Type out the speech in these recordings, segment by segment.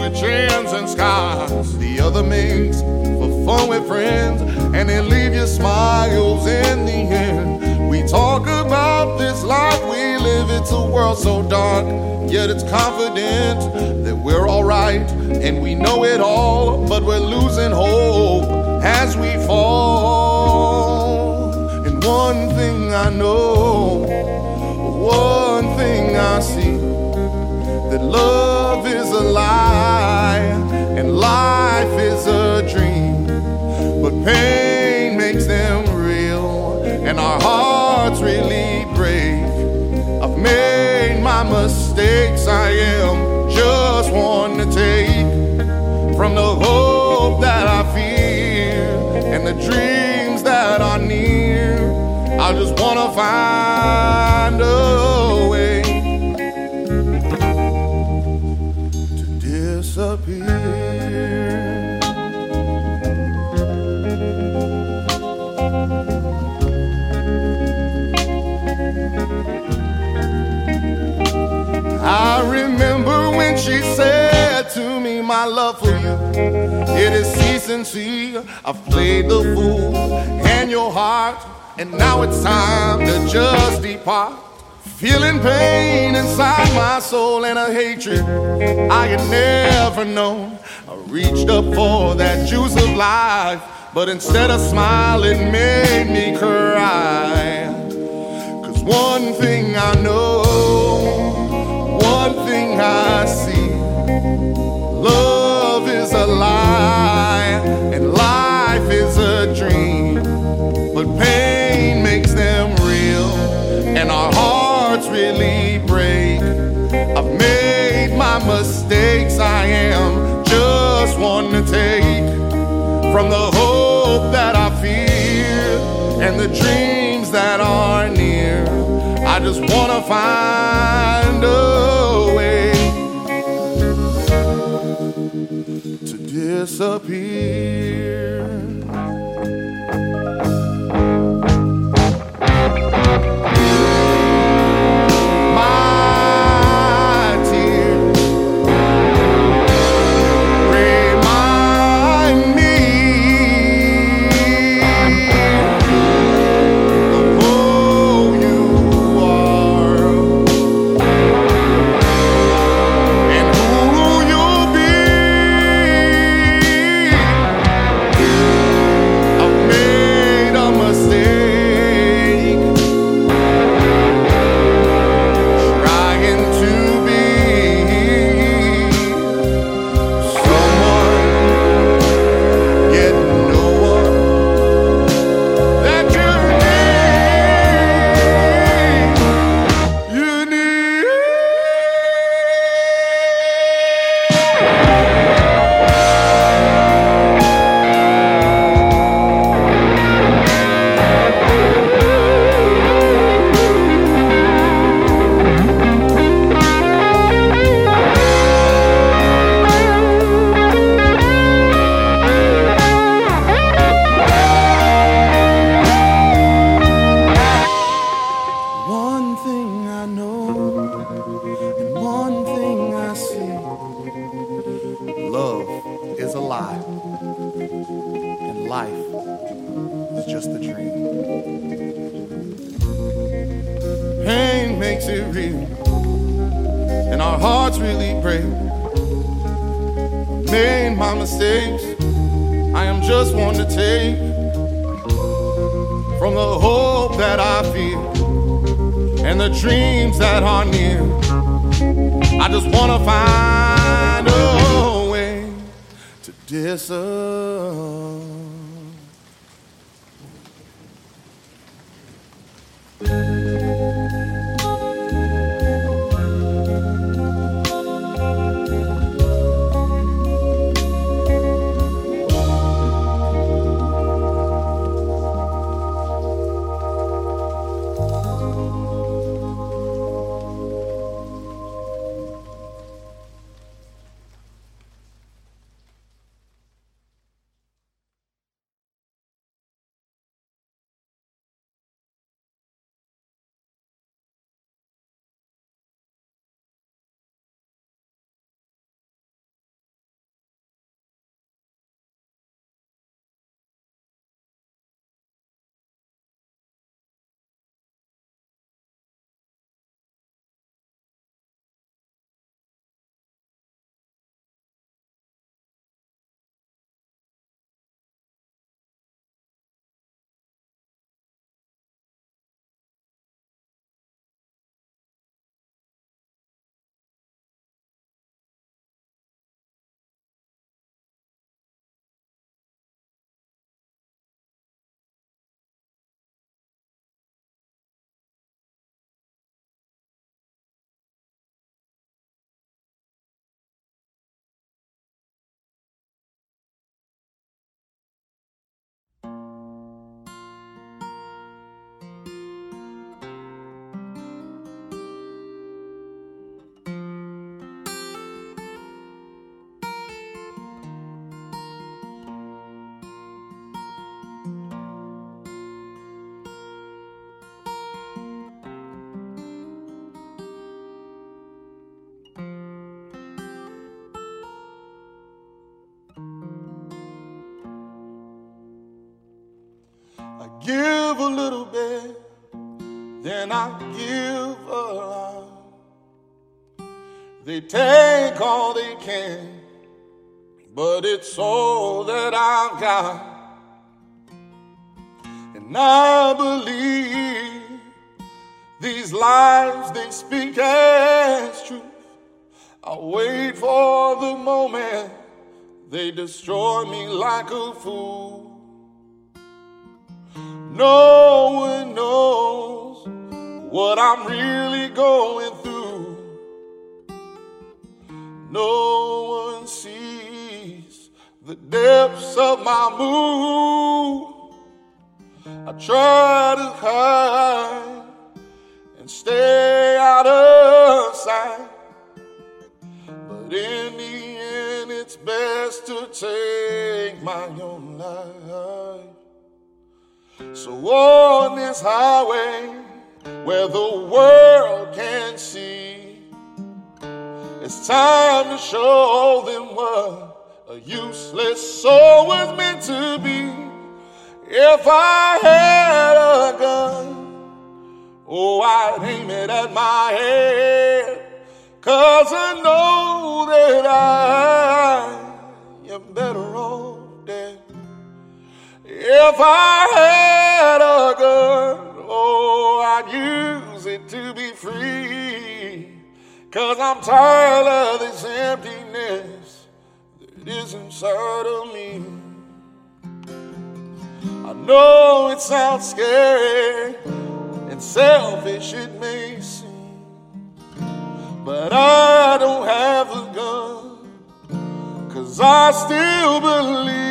with chins and scars. The other makes for fun with friends, and they leave you smiles in the end. We talk about this life we live, it's a world so dark, yet it's confident that we're alright, and we know it all, but we're losing hope as we fall. And one thing I know, one thing I see, that love is a lie and life is a dream, but pain makes them real and our hearts really break. I've made my mistakes, I am just one to take from the hope that I feel and the dreams that are near. I just wanna find a way to disappear. I remember when she said to me, my love for you, it is cease and see. I've played the fool and your heart, and now it's time to just depart. Feeling pain inside my soul and a hatred I had never known. I reached up for that juice of life, but instead of smiling, it made me cry. 'Cause one thing I know, one thing I see, love is a lie and life is a dream, but pain makes them real and our hearts really break. I've made my mistakes, I am just one to take from the hope that I feel and the dreams that are near. I just wanna find a way to disappear. Love is a lie, and life is just a dream. Pain makes it real, and our hearts really break. Made my mistakes, I am just one to take from the hope that I feel and the dreams that are near. I just wanna find a way to disappear. give a little bit, then I give a lot. They take all they can, but it's all that I've got. And I believe these lies they speak as truth. I wait for the moment they destroy me like a fool. No one knows what I'm really going through. No one sees the depths of my mood. I try to hide and stay out of sight, but in the end it's best to take my own life. So on this highway where the world can see, it's time to show them what a useless soul was meant to be. If I had a gun, oh, I'd aim it at my head, 'cause I know that I am better off dead. If I had a gun, oh, I'd use it to be free, 'cause I'm tired of this emptiness that is inside of me. I know it sounds scary and selfish it may seem, but I don't have a gun, 'cause I still believe.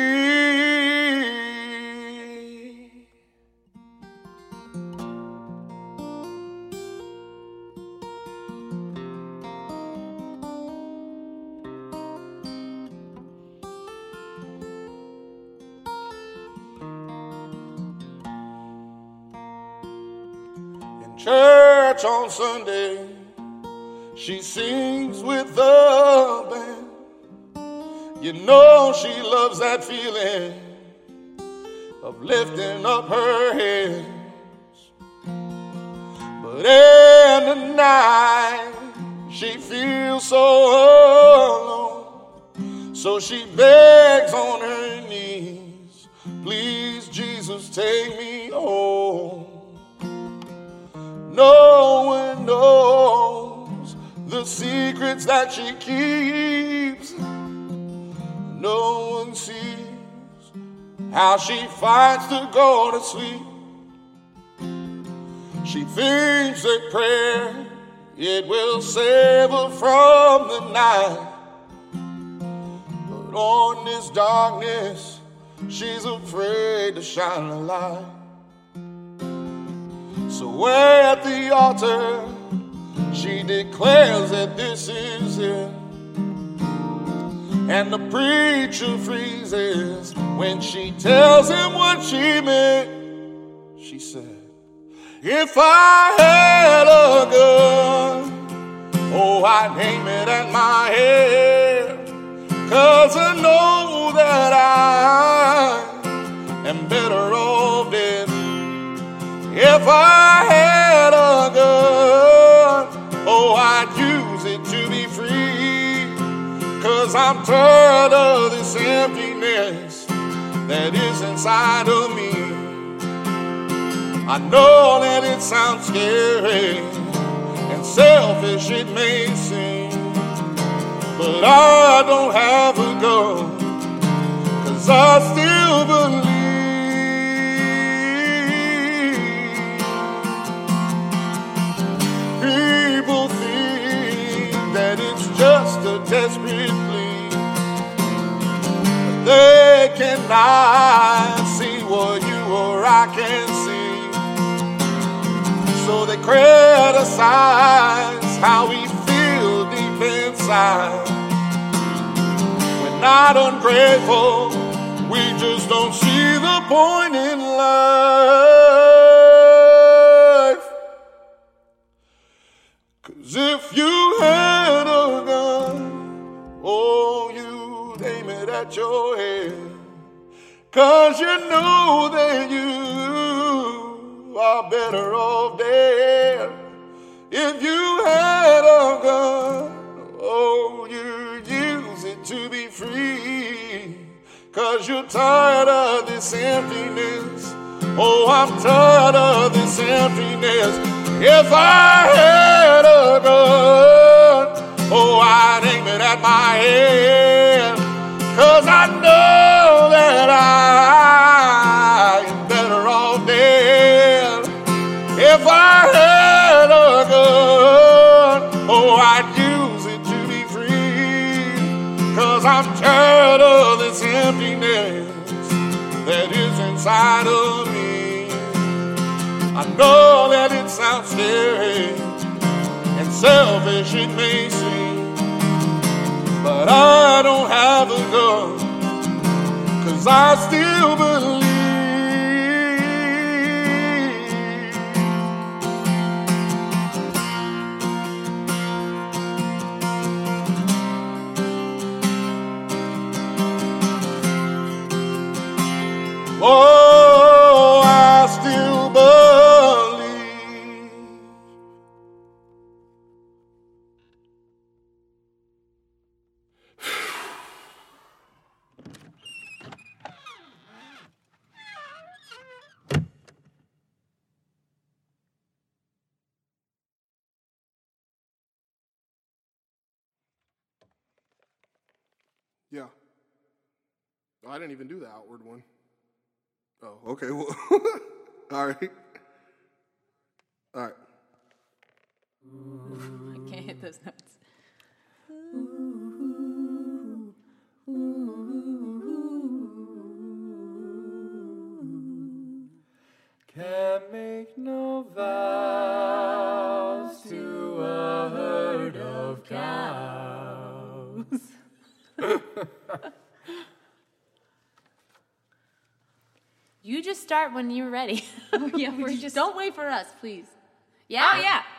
Church on Sunday, she sings with the band. You know she loves that feeling of lifting up her hands. But in the night, she feels so alone, so she begs on her knees, please Jesus, take me home. No one knows the secrets that she keeps. No one sees how she fights to go to sleep. She thinks that prayer, it will save her from the night. But on this darkness, she's afraid to shine a light. So at the altar, she declares that this is it. And the preacher freezes when she tells him what she meant. She said, if I had a gun, oh, I'd aim it at my head, 'cause I know that I am better off dead. If I had a gun, oh, I'd use it to be free, 'cause I'm tired of this emptiness that is inside of me. I know that it sounds scary and selfish it may seem, but I don't have a gun, 'cause I still believe. People think that it's just a desperate plea, but they cannot see what you or I can see. So they criticize how we feel deep inside. We're not ungrateful, we just don't see the point in life. 'Cause if you had a gun, oh, you'd aim it at your head, 'cause you know that you are better off dead. If you had a gun, oh, you use it to be free. 'Cause you're tired of this emptiness. Oh, I'm tired of this emptiness. If I had a gun, oh, I'd aim it at my head. 'Cause I know that I am better off dead. If I had a gun, oh, I'd use it to be free. 'Cause I'm tired of this emptiness that is inside of me. I know that it sounds scary and selfish it may seem, but I don't have a gun, 'cause I still believe. Oh, I still believe. Yeah. I didn't even do the outward one. Oh, okay. Well, all right. All right. I can't hit those notes. Can't make no vows to a herd of cows. You just start when you're ready. Oh, yeah, we're just... Don't wait for us, please. Yeah? Oh, yeah.